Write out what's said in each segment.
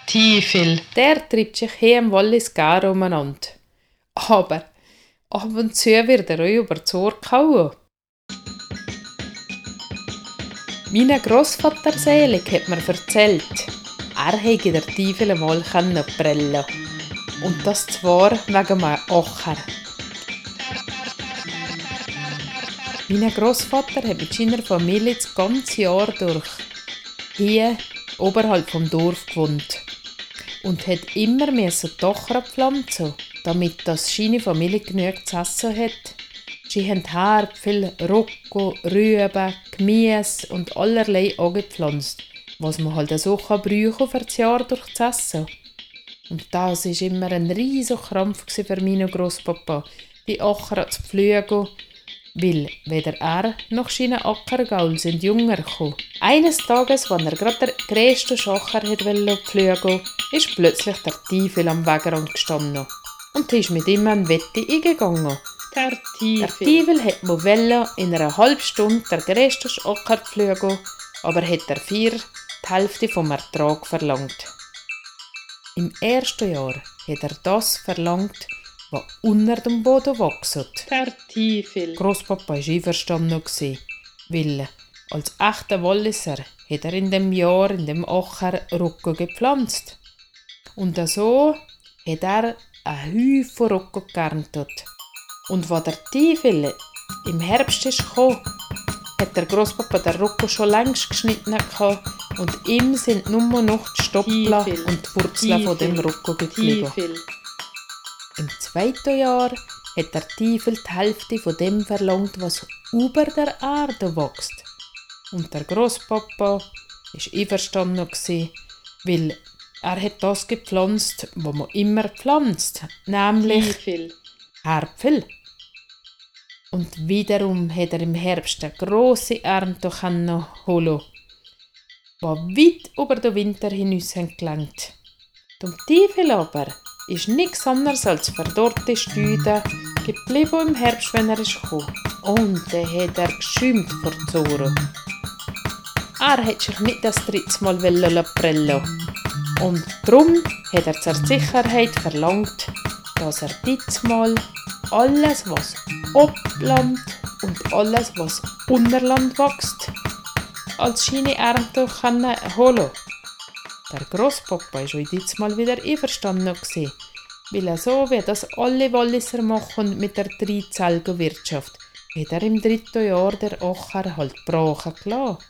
Teufel. Der treibt sich hier im Wallis gar umeinander. Aber ab und zu wird er euch über das Ohr gehauen. Mein Grossvater selig hat mir erzählt, er hätte den Teufel einmal prellen. Und das zwar wegen einem Ocher. Mein Grossvater hat mit seiner Familie das ganze Jahr durch hier oberhalb vom Dorf gewohnt und hat immer die Ocher pflanzen, damit seine Familie genug zu essen hat. Sie haben Karpfen, Rocco, Rüben, Gemüse und allerlei angepflanzt, was man halt so brauchen für das Jahr durch das Essen. Und das war immer ein riesiger Krampf für meinen Grosspapa, die Ocher zu pflügen, weil weder er noch seine Ackergaul sind jünger gekommen. Eines Tages, als er gerade der grösste Schocher pflügen wollte, ist plötzlich der Teufel am Wegrand gestanden und ist mit ihm an Wette eingegangen. Der Teufel. Der Teufel wollte in einer halben Stunde der grösste Acker pflügen, aber hat dafür die Hälfte vom Ertrag verlangt. Im ersten Jahr hat er das verlangt, was unter dem Boden wächst. Der Teufel. Grosspapa war einverstanden, weil als echter Walliser hat er in dem Jahr in dem Acher Roggen gepflanzt. Und so hat er einen Haufen Roggen geerntet. Und als der Teufel im Herbst kam, hat der Grosspapa den Roggen schon längst geschnitten und ihm sind nur noch die Stoppeln und die Wurzeln von dem Roggen geblieben. Im zweiten Jahr hat der Teufel die Hälfte von dem verlangt, was über der Erde wächst. Und der Grosspapa war einverstanden, weil er hat das gepflanzt, was man immer pflanzt, nämlich Karpfen. Und wiederum hat er im Herbst eine grosse Ernte holen, die weit über den Winter hinaus gelangt. Dem Teufel aber ist nichts anderes als verdorrte Stüde geblieben im Herbst, wenn er kam. Und dann hat er geschäumt vor die Ohren. Er hat sich nicht das dritte Mal prellen. Und darum hat er zur Sicherheit verlangt, dass er diesmal alles, was Obland und alles, was Unterland wächst, als seine Ernte holen kann. Der Grosspapa war schon diesmal wieder einverstanden, weil er so wie das alle Walliser machen mit der dreizelligen Wirtschaft, hat er im dritten Jahr der Ocher halt brachen gelassen.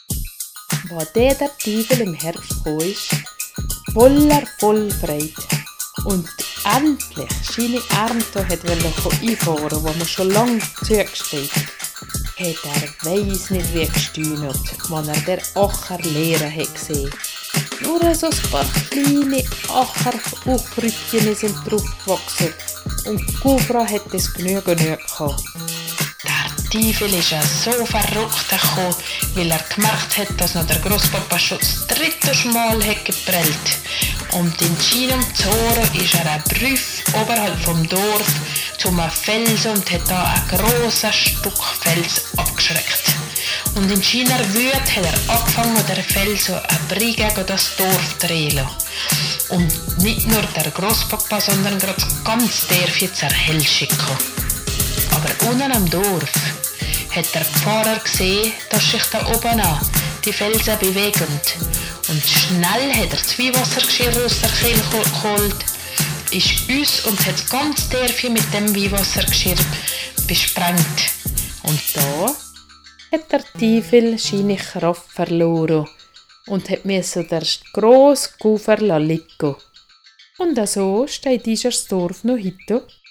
Als der Teufel im Herbst kam, ist, voll Freude und endlich seine Ernte einfahren, wo man schon lange zugesteht, hat er weiss nicht wie gesteuert, als er den Acher leeren hat gesehen. Nur so ein paar kleine Acher-Aufrüttchen sind draufgewachsen und die Kufra hat es genügend gehabt. Der Teufel ist ja so verrückt gekommen, weil er gemerkt hat, dass noch der Grosspapa schon das dritte Mal hat geprellt. Und in seinem Zoren ist er ein Brief oberhalb vom Dorf zu einem Felsen und hat da ein grosses Stück Fels abgeschreckt. Und in seiner Wut hat er angefangen, der Felsen ein Brei gegen das Dorf zu drehen. Und nicht nur der Grosspapa, sondern gerade ganz Dorf jetzt erhell schicken. Aber unten am Dorf hat der Pfarrer gesehen, dass sich da oben an die Felsen bewegen. Und schnell hat er das Weihwassergeschirr aus der Kehle geholt, ist uns und hat das ganze Dörfchen mit dem Weihwassergeschirr besprengt. Und da hat der Teufel seine Kraft verloren und musste der grosse Kufer liegen. Und so steht dieses Dorf noch heute.